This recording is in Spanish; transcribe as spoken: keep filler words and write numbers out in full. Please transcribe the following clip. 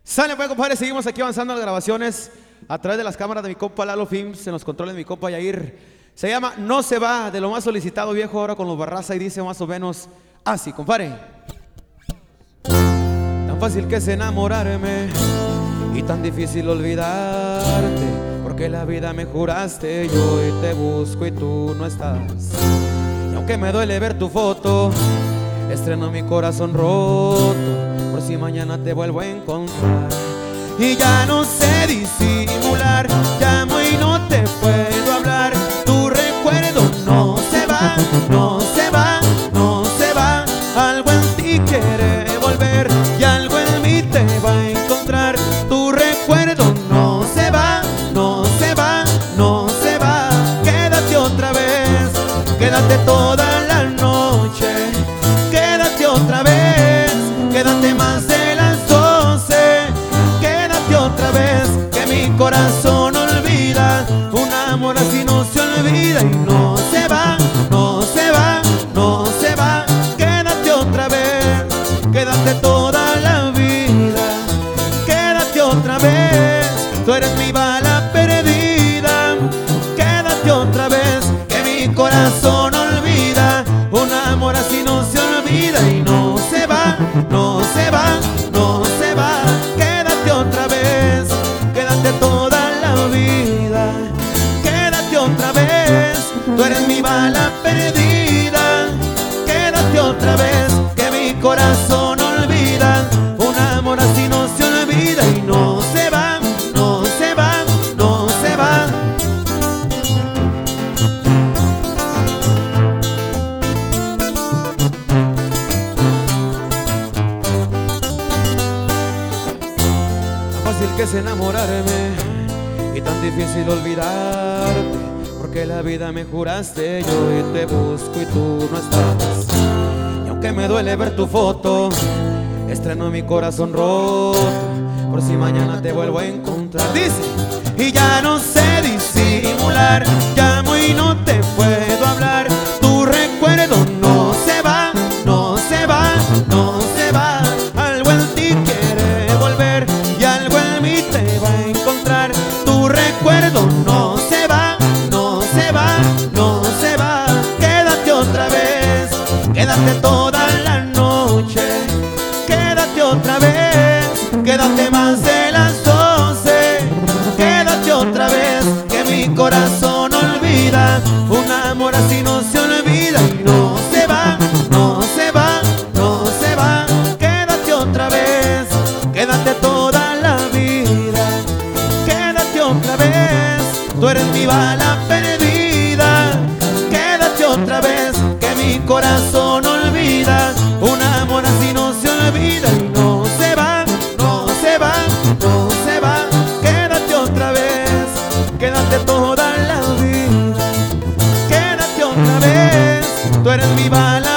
Sale pues, compadre, seguimos aquí avanzando en las grabaciones a través de las cámaras de mi compa Lalo Films, en los controles de mi compa Yair. Se llama No se va, de lo más solicitado, viejo, ahora con los Barraza, y dice más o menos así, compadre. Tan fácil que es enamorarme y tan difícil olvidarte, porque la vida me juraste, yo hoy te busco y tú no estás. Y aunque me duele ver tu foto, estreno mi corazón roto, por si mañana te vuelvo a encontrar. Y ya no sé disimular, llamo y no te puedo hablar. Tu recuerdo no se va, no se va, no se va. Algo en ti quiere volver y algo en mí te va a encontrar. Tu recuerdo no se va, no se va, no se va. Quédate otra vez, quédate toda la noche. Quédate otra vez, quédate más de las doce. Quédate otra vez, que mi corazón olvida. Un amor así no se olvida y no se va, no se va, no se va. Quédate otra vez, quédate toda la vida. Quédate otra vez, tú eres mi bala perdida. Quédate otra vez, que mi corazón olvida. Un amor así no se olvida y no se va, no se va, no se va. Quédate otra vez, quédate toda la vida. Quédate otra vez, tú eres mi bala perdida. Quédate otra vez, que mi corazón olvida. Un amor así no se olvida y no se va, no se va, no se va. Fácil que es enamorarme y tan difícil olvidarte, porque la vida me juraste, yo hoy te busco y tú no estás. Y aunque me duele ver tu foto, estreno mi corazón roto, por si mañana te vuelvo a encontrar. Dice, y ya no sé disimular, llamo y no te puedo hablar. Tu recuerdo no se va, no se va, no se va. Algo en ti quiere volver y algo en mí te va a encontrar. Tu recuerdo no se va, no se va, no se va. Quédate otra vez, quédate toda la noche. Quédate otra vez, quédate más de las doce. Quédate otra vez, que mi corazón olvida. Un amor así no se olvida y no se va, no se va, no se va. Quédate otra vez, quédate toda la vida. Quédate otra vez, tú eres mi bala perdida. Quédate otra vez, que mi corazón olvida. Un amor así no se olvida y no se va, no se va, no se va. Quédate otra vez, quédate toda la vida. Quédate otra vez, tú eres mi bala